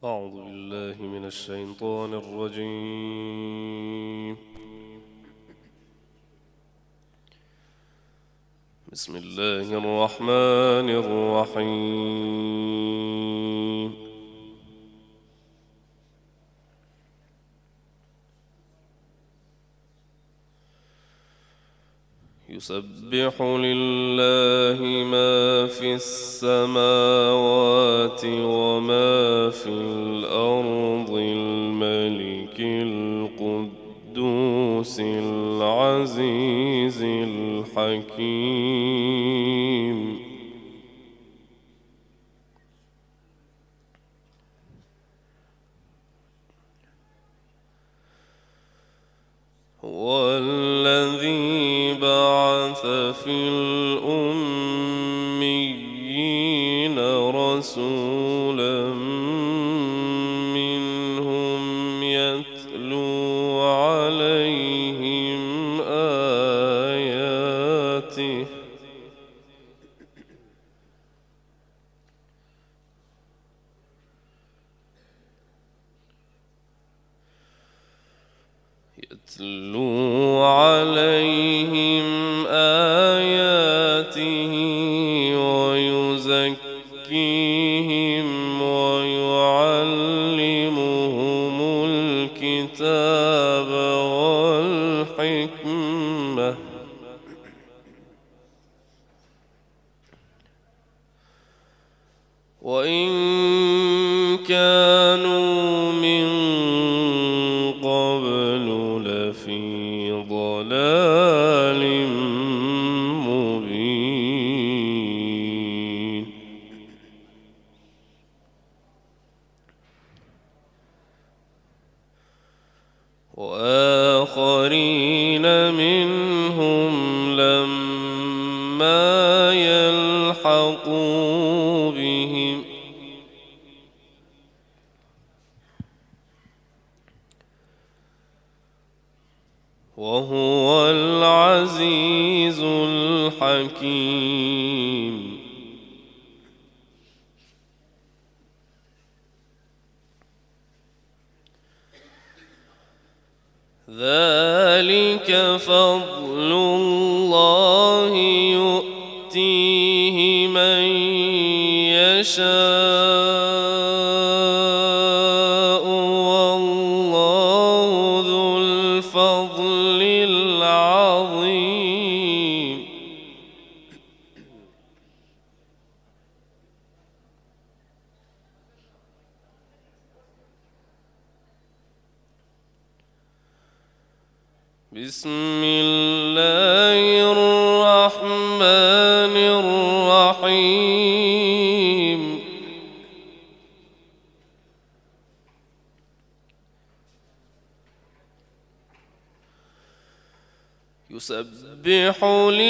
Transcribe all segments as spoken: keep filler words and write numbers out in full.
أعوذ بالله من الشيطان الرجيم. بسم الله الرحمن الرحيم. يسبح لله ما في السماوات وما في الأرض الملك القدوس العزيز الحكيم. هو الذي بعث في الأميين رسولا منهم يتلو عليهم آياته يتلو عليهم آياته ويزكيهم ويعلمهم الكتاب والحكمة وإن كانوا من قبل لفي ضلال مبين. وآخرين منهم لما يلحقوا بهم وهو العزيز الحكيم. ذلك فضل الله يؤتيه من يشاء والله ذو الفضل العظيم. بسم الله الرحمن الرحيم. يسبح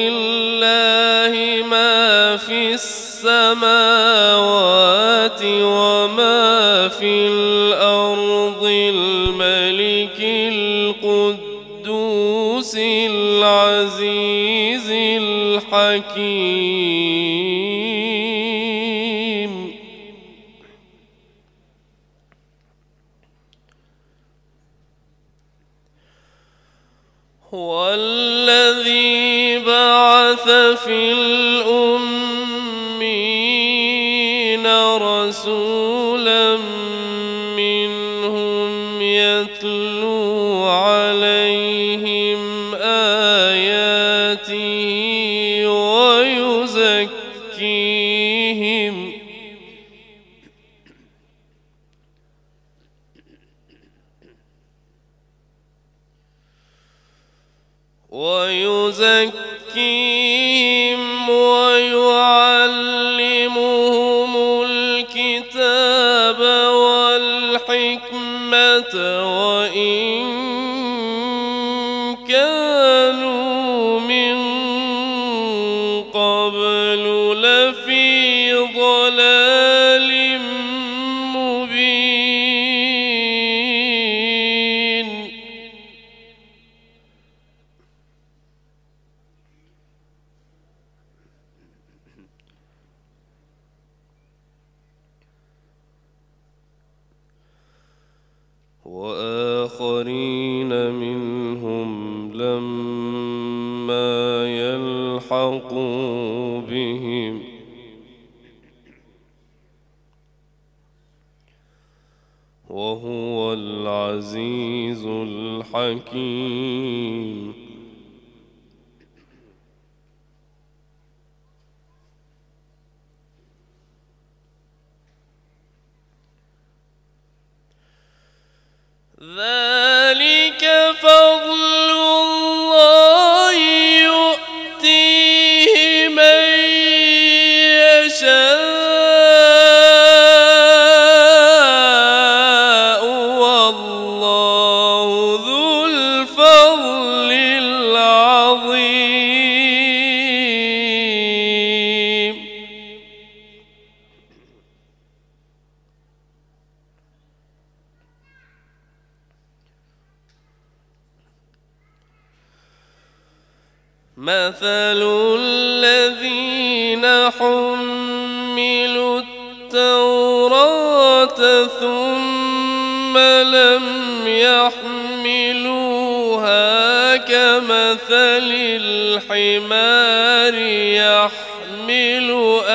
لله ما في السماوات وما في الأرض الملك القدوس العزيز الحكيم. هو الذي بعث في الأميين رسولا منهم يتلو عليهم آياته ويزكيهم ويزكيهم ويعلمهم الكتاب والحكمة وإن كانوا من قبل لفي ضلال مبين. وآخرين منهم لما يلحقوا بهم وهو العزيز الحكيم. ذلك فضل الله يؤتيه من يشاء والله ذو الفضل العظيم. مثل الذين حملوا التوراة ثم لم يحملوها كمثل الحمار يحمل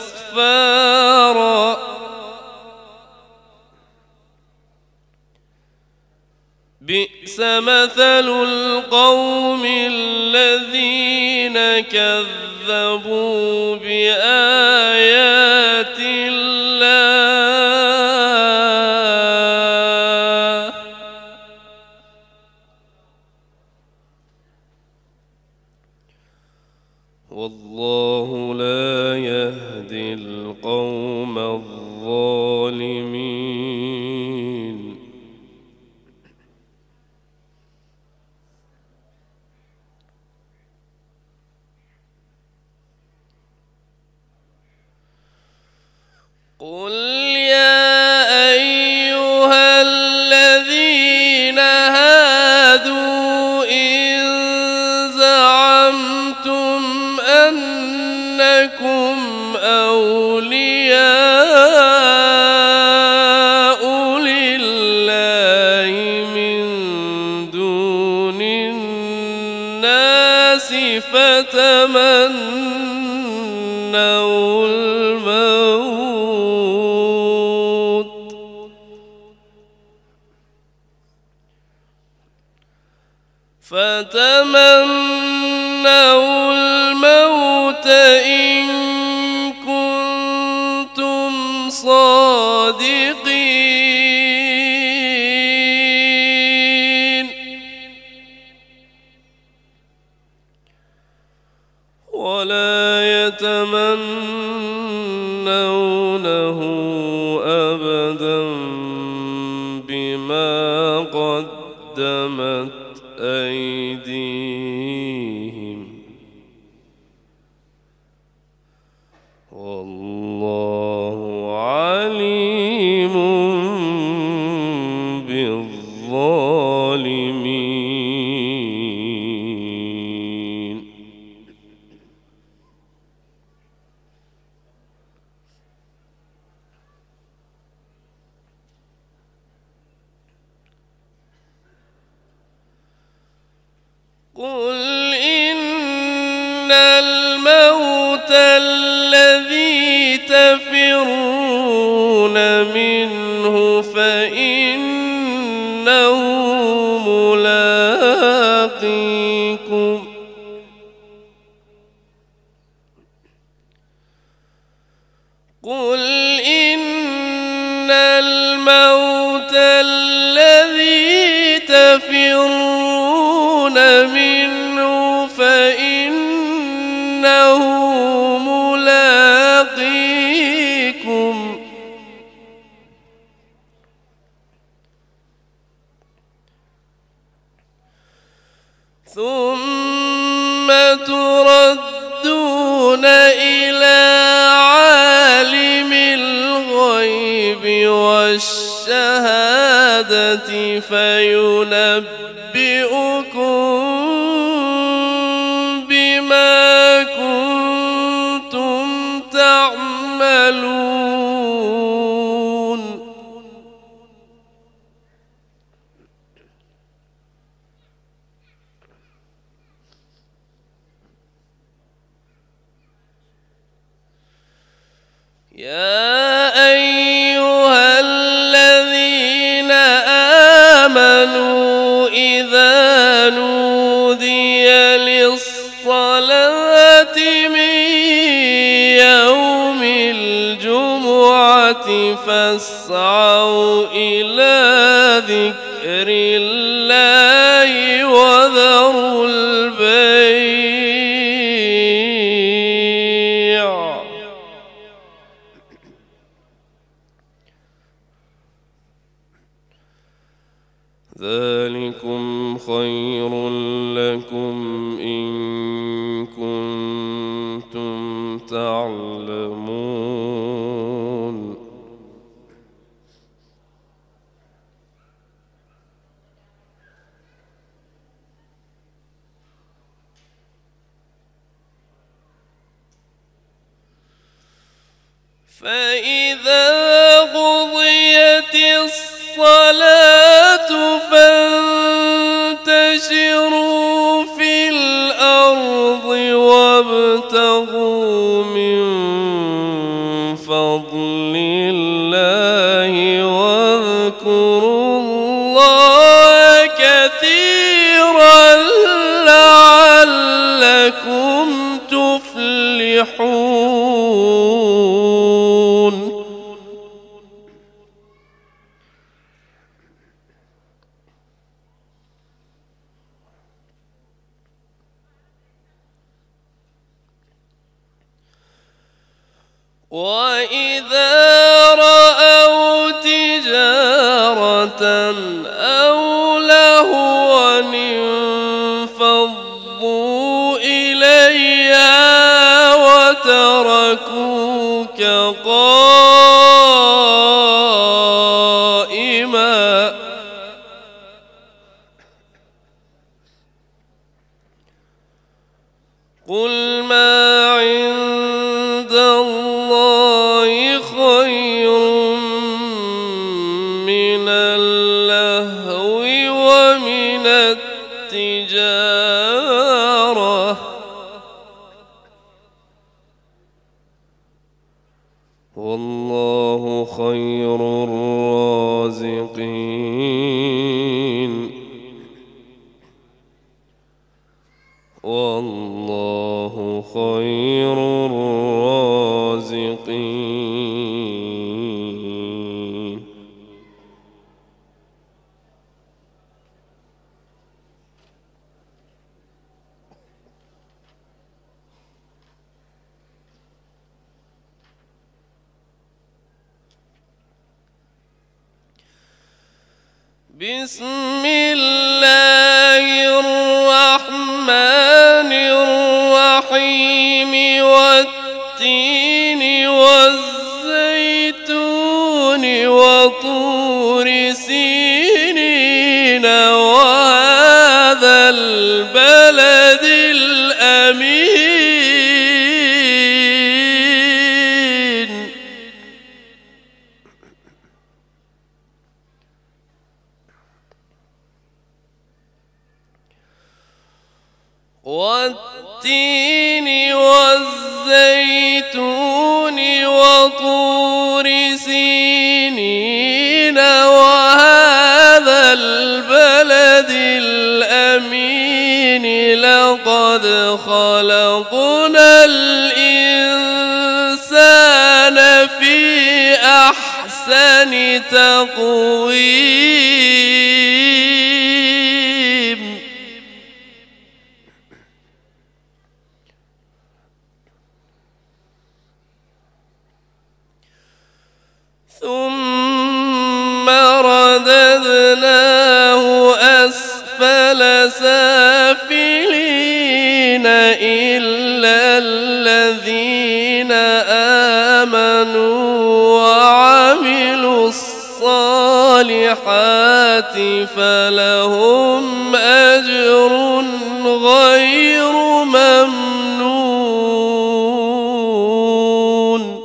أسفارا بئس مثل القوم الذين كذبوا بآيات الله والله لا يهدي القوم الظالمين. قل يا أيها الذين هادوا إن زعمتم أنكم أولياء لله من دون الناس فتمنوا الموت فتمنوا الموت إن كنتم صادقين ولا يتمنونه أبدا بما قدمت أيديهم والله عليم بالظالمين. قل إن الموت الذي تفرون منه فإنه ملاقيكم قل إن الموت الذي تفرون منه فإنه ملاقيكم ثم تردون إلى عالم الغيب والشهادة فينبئكم بما كنتم تعملون. يا أيها الذين آمنوا إذا نودي للصلاة من يوم الجمعة فاسعوا إلى ذكر الله وذروا البيع ذلكم خير لكم إن كنتم تعلمون. فإذا قضيت الصلاة فانتشروا في الأرض وابتغوا من فضل الله واذكروا الله كثيرا لعلكم تفلحون. وإذا رأوا تجارة أو لهوا انفضوا إليها وتركوك قائما قل ما عند الله خير من اللهو ومن التجارة والله خير الرازقين والله خير الرازقين. بسم الله الرحمن الرحيم والتين والزيتون وطور سينين وهذا البلد الأمين والتين والزيتون وطور سينين وهذا البلد الأمين لقد خلقنا الإنسان في أحسن تقويم ثم رددناه أسفل سافلين إلا الذين آمنوا وعملوا الصالحات فلهم أجر غير ممنون.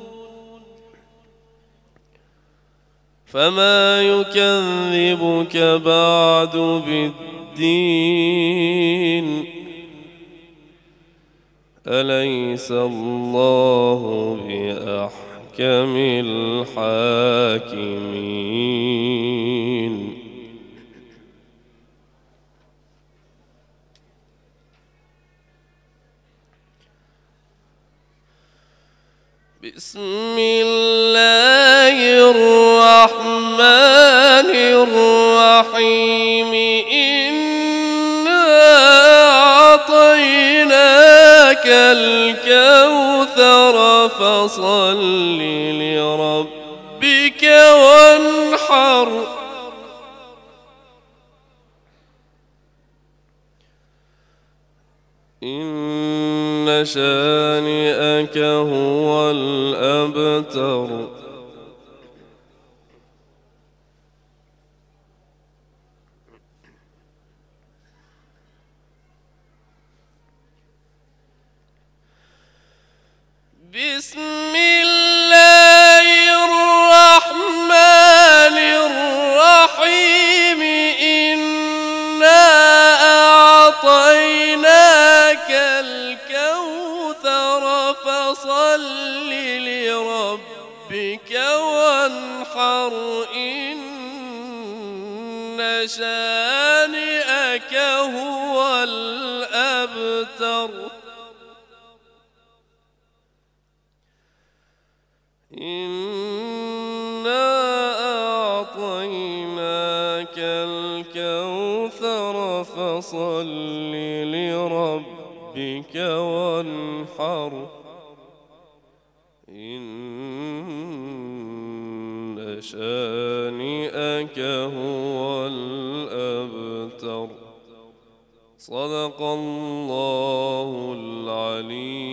فما يكذبك بعد بالدين أليس الله بأحكم أحكم الحاكمين. بسم الله الرحمن الرحيم. إنا أعطيناك الكوثر فصل لربك وانحر. إن شانئك هو الأبتر. بسم الله الرحمن الرحيم. إنا أعطيناك الكوثر فصل لربك وانحر. إن شانئك هو الأبتر. إنا أعطيناك الكوثر فصل لربك وانحر. إن شانئك هو الأبتر. صدق الله العليم.